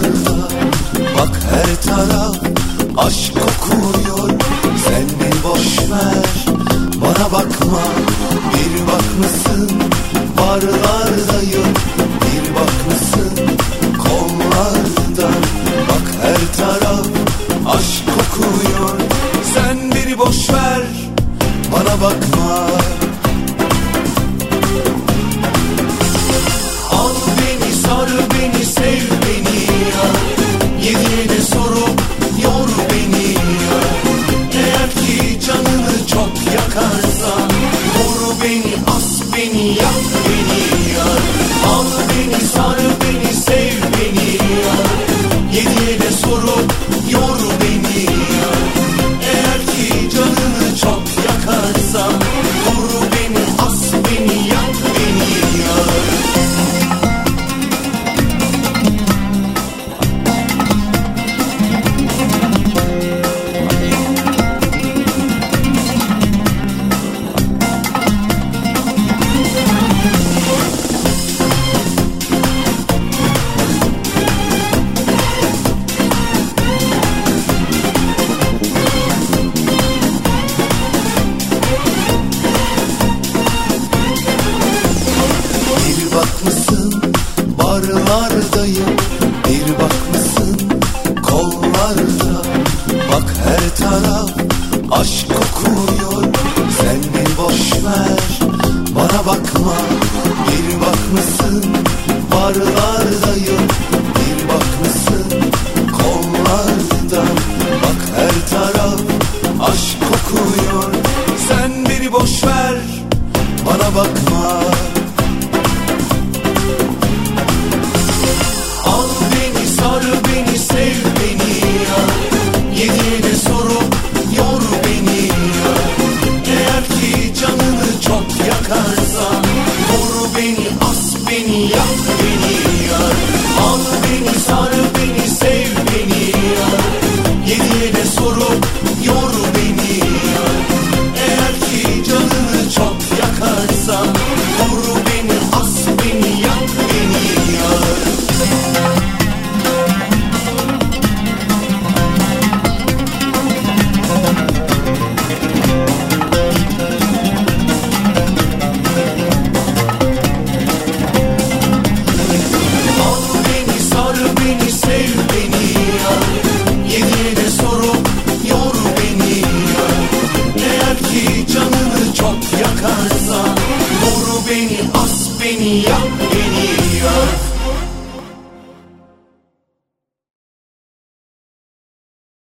Barlarda bak her taraf aşk kokuyor. Sen bir boş ver, bana bakma. Bir bakmışsın barlardayım, bir bakmışsın kollarda. Bak her taraf aşk kokuyor. Sen bir boş ver, bana bakma. Al beni, sar beni, sev beni ya. Yediğine sorup yor beni ya. Eğer ki canını çok yakarsan vur beni, as beni, yak beni ya. Al beni, sar beni, sev beni ya. Yediğine sorup yor beni ya. Eğer ki canını çok yakarsan vur beni, as beni, yak beni ya. Bir bakmışsın barlar